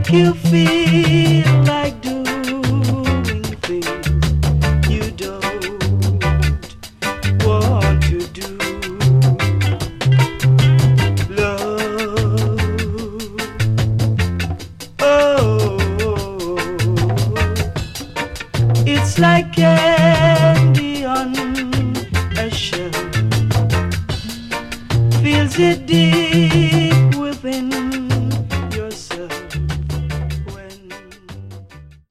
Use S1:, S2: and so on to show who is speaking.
S1: make you feel like doing things you don't want to do. Love, oh, it's like candy on a shelf. Feels it deep